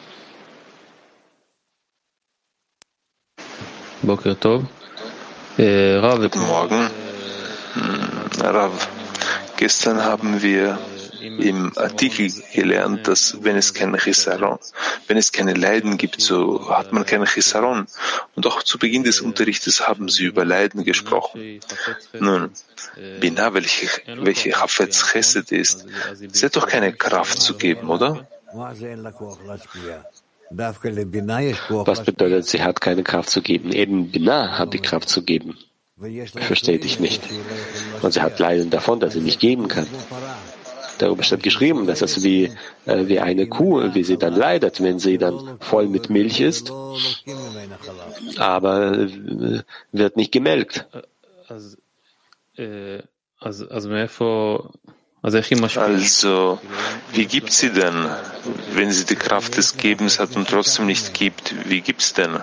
Boker Tov. Guten Morgen, Rav. Gestern haben wir im Artikel gelernt, dass wenn es keine Leiden gibt, so hat man keine Chisaron. Und auch zu Beginn des Unterrichtes haben Sie über Leiden gesprochen. Nun, Binah, welche Chafetz Chesed ist, sie hat doch keine Kraft zu geben, oder? Was bedeutet, sie hat keine Kraft zu geben? Eben Binah hat die Kraft zu geben. Verstehe dich nicht. Und sie hat Leiden davon, dass sie nicht geben kann. Darüber steht geschrieben, dass es wie eine Kuh, wie sie dann leidet, wenn sie dann voll mit Milch ist, aber wird nicht gemelkt. Also, wie gibt sie denn, wenn sie die Kraft des Gebens hat und trotzdem nicht gibt? Wie gibt's denn?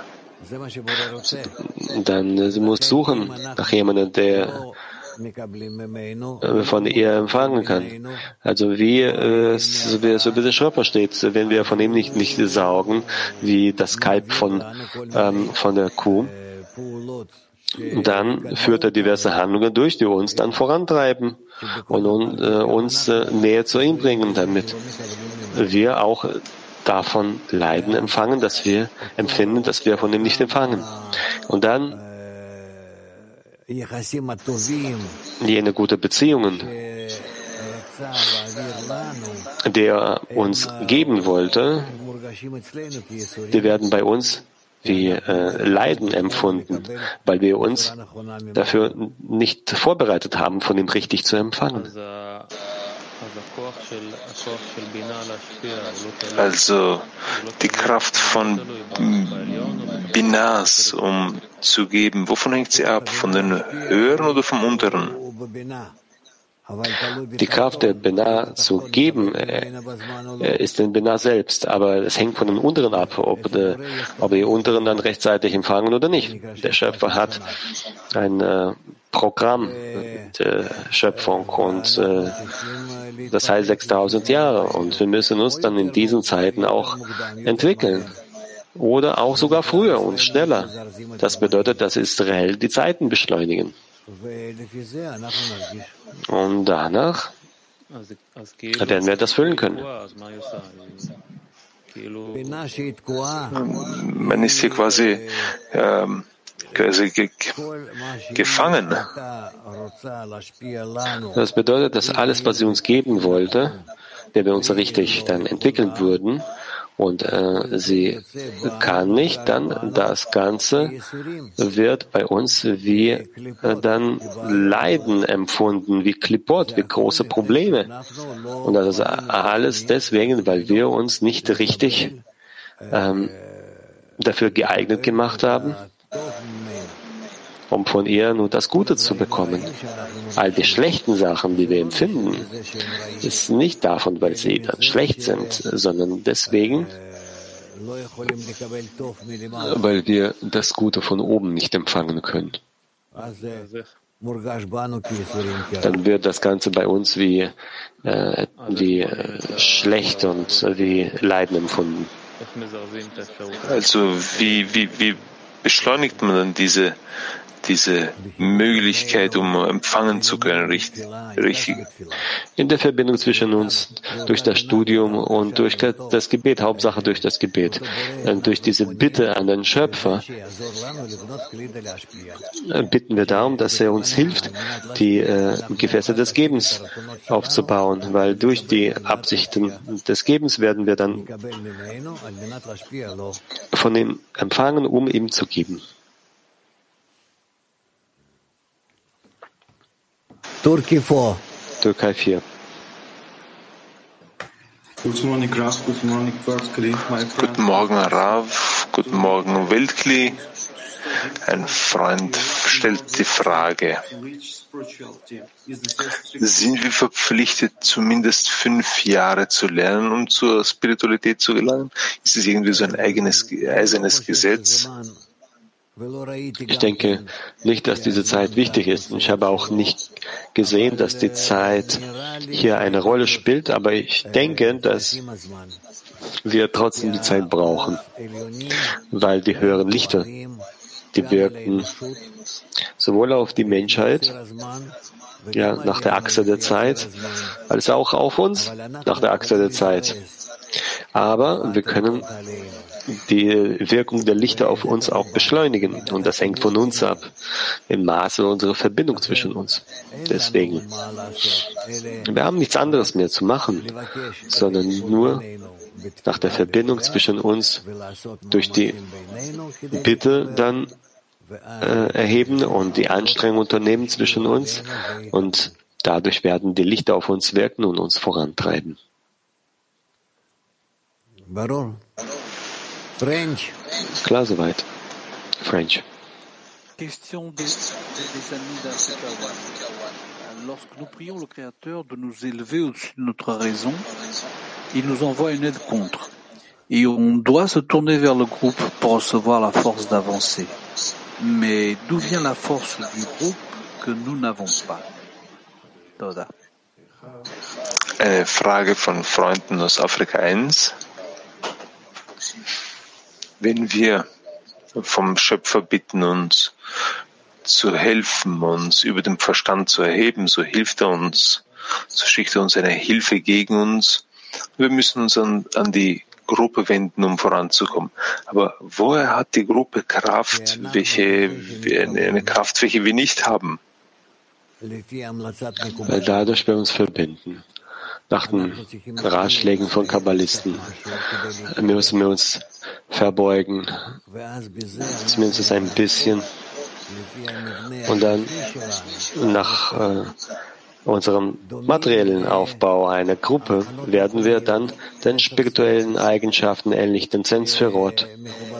Dann sie muss suchen nach jemandem, der von ihr empfangen kann. Also wie so wie der Schöpfer steht, wenn wir von ihm nicht saugen, wie das Kalb von der Kuh, dann führt er diverse Handlungen durch, die uns dann vorantreiben und uns näher zu ihm bringen, damit wir auch davon Leiden empfangen, dass wir empfinden, dass wir von ihm nicht empfangen. Und dann jene gute Beziehungen, die er uns geben wollte, die werden bei uns wie Leiden empfunden, weil wir uns dafür nicht vorbereitet haben, von ihm richtig zu empfangen. Also die Kraft von Binas, um zu geben, wovon hängt sie ab? Von den Höheren oder vom Unteren? Die Kraft der Binah zu geben ist in Binah selbst, aber es hängt von den Unteren ab, ob die Unteren dann rechtzeitig empfangen oder nicht. Der Schöpfer hat ein Programm der Schöpfung und das heißt 6000 Jahre und wir müssen uns dann in diesen Zeiten auch entwickeln oder auch sogar früher und schneller. Das bedeutet, dass Israel die Zeiten beschleunigen. Und danach werden wir das füllen können. Man ist hier quasi gefangen. Das bedeutet, dass alles, was sie uns geben wollte, wenn wir uns richtig dann entwickeln würden, und sie kann nicht, dann das Ganze wird bei uns wie dann Leiden empfunden, wie Klippot, wie große Probleme. Und das ist alles deswegen, weil wir uns nicht richtig dafür geeignet gemacht haben, um von ihr nur das Gute zu bekommen. All die schlechten Sachen, die wir empfinden, ist nicht davon, weil sie dann schlecht sind, sondern deswegen, weil wir das Gute von oben nicht empfangen können. Dann wird das Ganze bei uns wie schlecht und wie Leiden empfunden. Also wie beschleunigt man dann diese Möglichkeit, um empfangen zu können, richtig? In der Verbindung zwischen uns, durch das Studium und durch das Gebet, Hauptsache durch das Gebet, durch diese Bitte an den Schöpfer, bitten wir darum, dass er uns hilft, die Gefäße des Gebens aufzubauen, weil durch die Absichten des Gebens werden wir dann von ihm empfangen, um ihm zu geben. Türkei 4. Guten Morgen, Rav. Guten Morgen, Weltkli. Ein Freund stellt die Frage: Sind wir verpflichtet, zumindest 5 Jahre zu lernen, um zur Spiritualität zu gelangen? Ist es irgendwie so ein eisernes Gesetz? Ich denke nicht, dass diese Zeit wichtig ist. Ich habe auch nicht gesehen, dass die Zeit hier eine Rolle spielt, aber ich denke, dass wir trotzdem die Zeit brauchen, weil die höheren Lichter, die wirken sowohl auf die Menschheit, ja, nach der Achse der Zeit, als auch auf uns nach der Achse der Zeit. Aber wir können die Wirkung der Lichter auf uns auch beschleunigen. Und das hängt von uns ab, im Maße unserer Verbindung zwischen uns. Deswegen, wir haben nichts anderes mehr zu machen, sondern nur nach der Verbindung zwischen uns durch die Bitte dann erheben und die Anstrengung unternehmen zwischen uns. Und dadurch werden die Lichter auf uns wirken und uns vorantreiben. French. Klar soweit. French. Question des amis d'Africa One. Lorsque nous prions le Créateur de nous élever au-dessus de notre raison, il nous envoie une aide contre. Et on doit se tourner vers le groupe pour recevoir la force d'avancer. Mais d'où vient la force du groupe que nous n'avons pas? Toda. Eine Frage von Freunden aus Afrika 1. Wenn wir vom Schöpfer bitten, uns zu helfen, uns über den Verstand zu erheben, so hilft er uns, so schickt er uns eine Hilfe gegen uns. Wir müssen uns an die Gruppe wenden, um voranzukommen. Aber woher hat die Gruppe Kraft, eine Kraft, welche wir nicht haben? Weil dadurch wir uns verbinden. Nach den Ratschlägen von Kabbalisten müssen wir uns verbeugen, zumindest ein bisschen. Und dann nach unserem materiellen Aufbau einer Gruppe werden wir dann den spirituellen Eigenschaften ähnlich den Sphärot,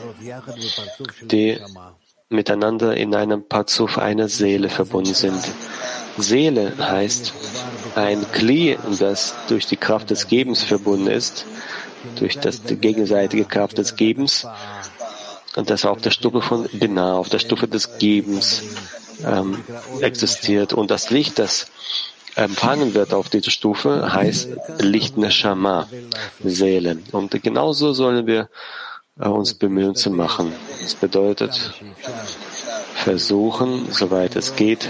die miteinander in einem Parzuf einer Seele verbunden sind. Seele heißt ein Kli, das durch die Kraft des Gebens verbunden ist, durch die gegenseitige Kraft des Gebens, und das auf der Stufe von Binah, auf der Stufe des Gebens existiert. Und das Licht, das empfangen wird auf dieser Stufe, heißt Licht Neshama, Seele. Und genauso sollen wir uns bemühen zu machen. Das bedeutet, versuchen, soweit es geht,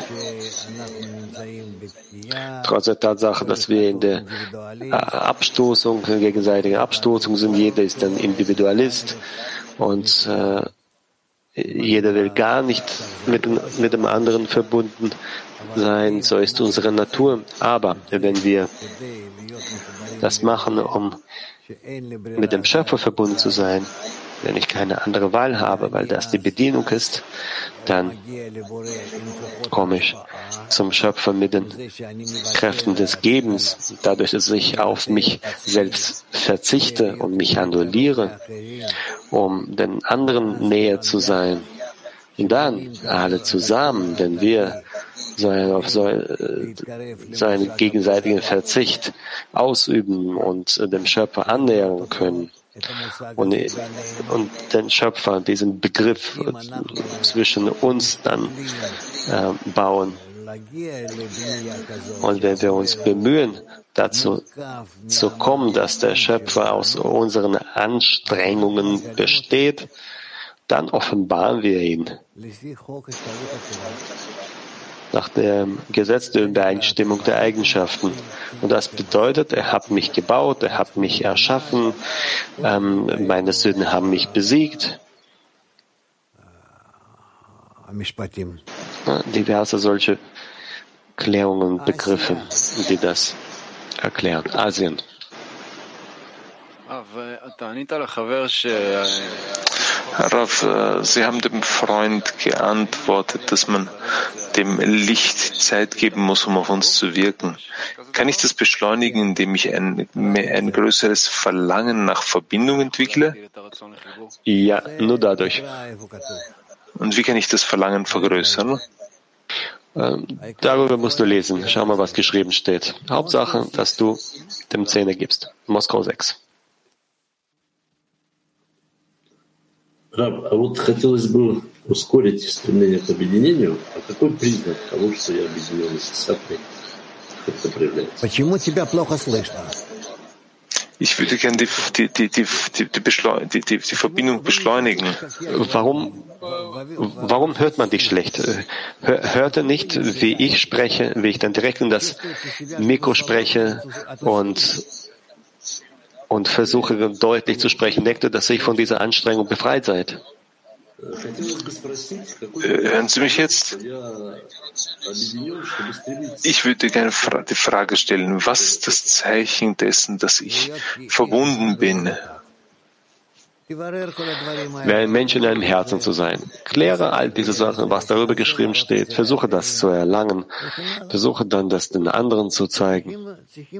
trotz der Tatsache, dass wir in der Abstoßung, gegenseitigen Abstoßung sind, jeder ist ein Individualist und jeder will gar nicht mit dem anderen verbunden sein, so ist unsere Natur. Aber wenn wir das machen, um mit dem Schöpfer verbunden zu sein, wenn ich keine andere Wahl habe, weil das die Bedienung ist, dann komme ich zum Schöpfer mit den Kräften des Gebens, dadurch, dass ich auf mich selbst verzichte und mich annulliere, um den anderen näher zu sein. Und dann alle zusammen, wenn wir auf so einen gegenseitigen Verzicht ausüben und dem Schöpfer annähern können, und den Schöpfer, diesen Begriff zwischen uns dann bauen. Und wenn wir uns bemühen, dazu zu kommen, dass der Schöpfer aus unseren Anstrengungen besteht, dann offenbaren wir ihn. Nach dem Gesetz der Übereinstimmung der Eigenschaften. Und das bedeutet, er hat mich gebaut, er hat mich erschaffen, meine Sünden haben mich besiegt. Diverse solche Klärungen und Begriffe, die das erklären. Asien. Rav, Sie haben dem Freund geantwortet, dass man dem Licht Zeit geben muss, um auf uns zu wirken. Kann ich das beschleunigen, indem ich ein größeres Verlangen nach Verbindung entwickle? Ja, nur dadurch. Und wie kann ich das Verlangen vergrößern? Darüber musst du lesen. Schau mal, was geschrieben steht. Hauptsache, dass du dem Zähne gibst. Moskau 6. ускорить стремление к объединению, а какой признак того, что я объединенный с Сатвой, как это проявляется? Почему тебя плохо слышно? Ich würde gerne die Verbindung beschleunigen. Warum hört man dich schlecht? Hört er nicht, wie ich spreche, wie ich dann direkt in das Mikro spreche und versuche deutlich zu sprechen? Denkt ihr, dass ihr von dieser Anstrengung befreit seid? Hören Sie mich jetzt? Ich würde gerne die Frage stellen, was ist das Zeichen dessen, dass ich verbunden bin? Wie ein Mensch in einem Herzen zu sein. Kläre all diese Sachen, was darüber geschrieben steht. Versuche das zu erlangen. Versuche dann, das den anderen zu zeigen.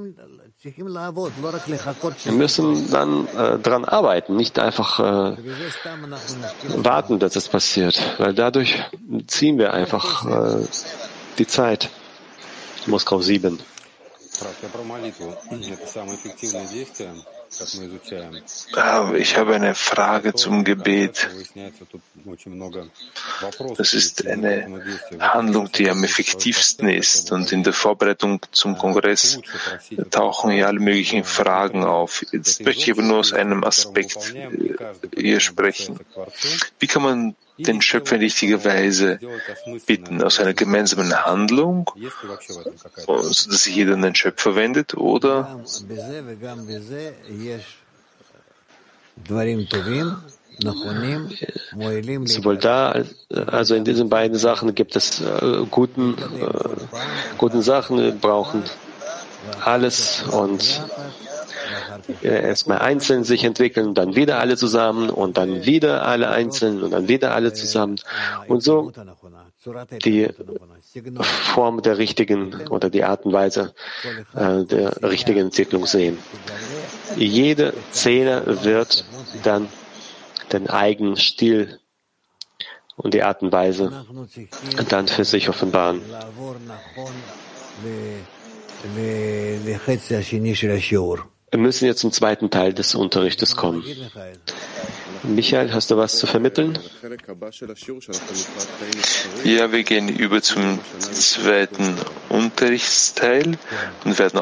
Wir müssen dann daran arbeiten, nicht einfach warten, dass es passiert, weil dadurch ziehen wir einfach die Zeit. Moskau 7. Ich habe eine Frage zum Gebet. Das ist eine Handlung, die am effektivsten ist. Und in der Vorbereitung zum Kongress tauchen hier alle möglichen Fragen auf. Jetzt möchte ich aber nur aus einem Aspekt hier sprechen. Wie kann man den Schöpfer in richtiger Weise bitten? Aus einer gemeinsamen Handlung, dass sich jeder an den Schöpfer wendet, oder sowohl da, also in diesen beiden Sachen gibt es guten Sachen. Wir brauchen alles und erstmal einzeln sich entwickeln, dann wieder alle zusammen und dann wieder alle einzeln und dann wieder alle zusammen und so die Form der richtigen oder die Art und Weise der richtigen Entwicklung sehen. Jede Szene wird dann den eigenen Stil und die Art und Weise dann für sich offenbaren. Wir müssen jetzt zum zweiten Teil des Unterrichtes kommen. Michael, hast du was zu vermitteln? Ja, wir gehen über zum zweiten Unterrichtsteil und werden